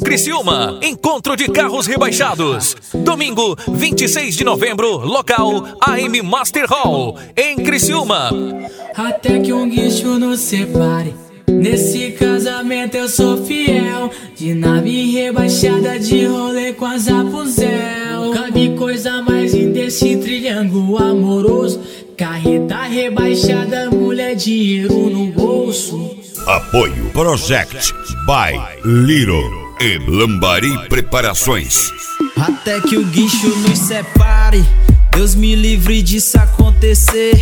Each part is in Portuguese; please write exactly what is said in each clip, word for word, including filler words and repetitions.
Criciúma, encontro de carros rebaixados. Domingo, vinte e seis de novembro, local A M Master Hall, em Criciúma. Até que um guincho nos separe, nesse casamento eu sou fiel. De nave rebaixada, de rolê com a Zapuzel. Cabe coisa mais linda desse triângulo amoroso. Carreta rebaixada, mulher, dinheiro no bolso. Apoio Project by Little e Lambari Preparações. Até que o guincho nos separe, Deus me livre disso acontecer.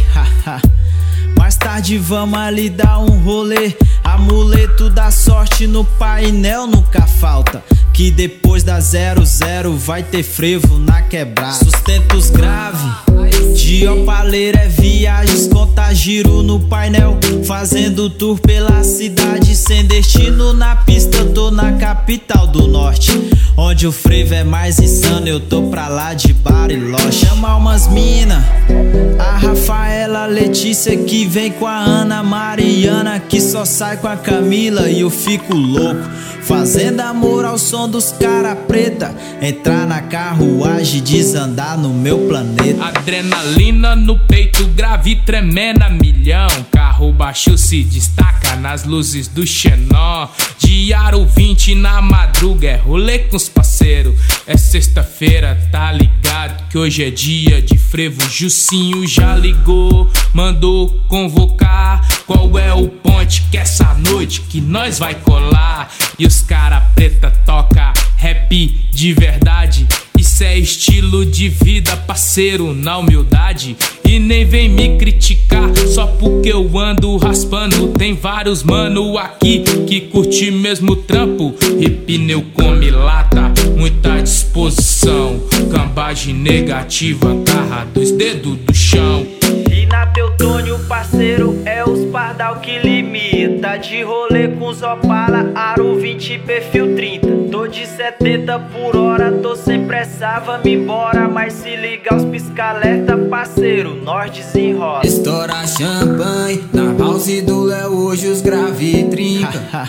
Mais tarde vamos ali dar um rolê. Amuleto da sorte no painel nunca falta, que depois da zero zero vai ter frevo na quebrada. Sustentos grave, de opaleira é viagens, conta giro no painel. Fazendo tour pela cidade, sem destino na pista. Tô na capital do norte, onde o frevo é mais insano. Eu tô pra lá de Bariloche. Chama umas mina, a Rafaela, a Letícia, que vem com a Ana Mariana, que só sai com a Camila e eu fico louco, fazendo amor ao som dos cara preta. Entrar na carruagem, desandar no meu planeta. Adrenalina no peito, grave tremendo a milhão. Carro baixo se destaca nas luzes do Xenon. De aro vinte na madruga, é rolê com os parceiros. É sexta-feira, tá ligado que hoje é dia de frevo. Jussinho já ligou, mandou convocar. Qual é o ponte que essa noite que nós vai colar? E os cara preta toca rap de verdade. Isso é estilo de vida, parceiro, na humildade. E nem vem me criticar só porque eu ando raspando. Tem vários mano aqui que curte mesmo trampo. E pneu come lata, muita disposição. Cambagem negativa, garra dos dedos do chão. E na Teutônio, parceiro, é os pardal que limita. De rolê com os Opala, aro vinte, perfil trinta. Tô de setenta por hora, tô sem pressa, vamos embora. Mas se ligar os pisca-alerta, parceiro, nós desenrola. Estoura champanhe, na house do Léo, hoje os grave trinca.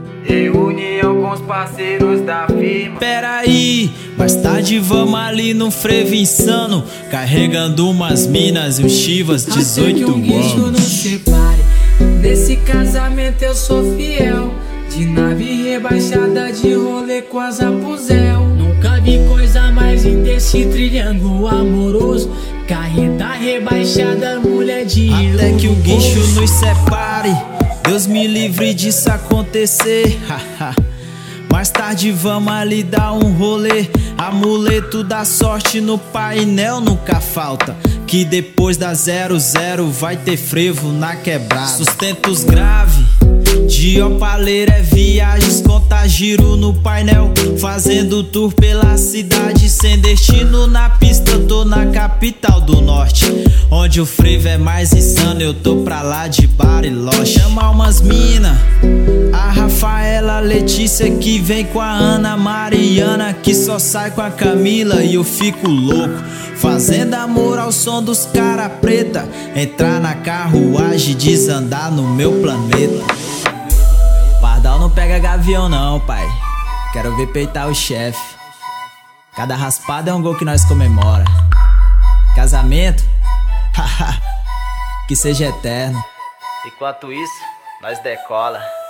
Reunião com os parceiros da firma. Pera aí, mais tarde vamos ali no frevo insano, carregando umas minas e uns chivas dezoito anos. Até que um guincho nos separe, nesse casamento eu sou fiel. De nave rebaixada, de rolê com a Zapuzel. Nunca vi coisa mais linda desse triângulo amoroso. Carreta rebaixada, mulher, dinheiro. Até que o guincho nos separe, Deus me livre disso acontecer. Mais tarde vamos ali dar um rolê. Amuleto da sorte no painel nunca falta, que depois da zero zero vai ter frevo na quebrada. Sustentos grave, de opaleira é viagens, conta giro no painel. Fazendo tour pela cidade, sem destino na pista. Tô na capital do norte, onde o frevo é mais insano. Eu tô pra lá de Bariloche. Chama umas mina, a Rafaela, a Letícia, que vem com a Ana Mariana, que só sai com a Camila e eu fico louco, fazendo amor ao som dos cara preta. Entrar na carruagem, desandar no meu planeta. Pardal não pega gavião não, pai. Quero ver peitar o chefe. Cada raspada é um gol que nós comemora. Casamento? Haha, que seja eterno. Enquanto isso, nós decola.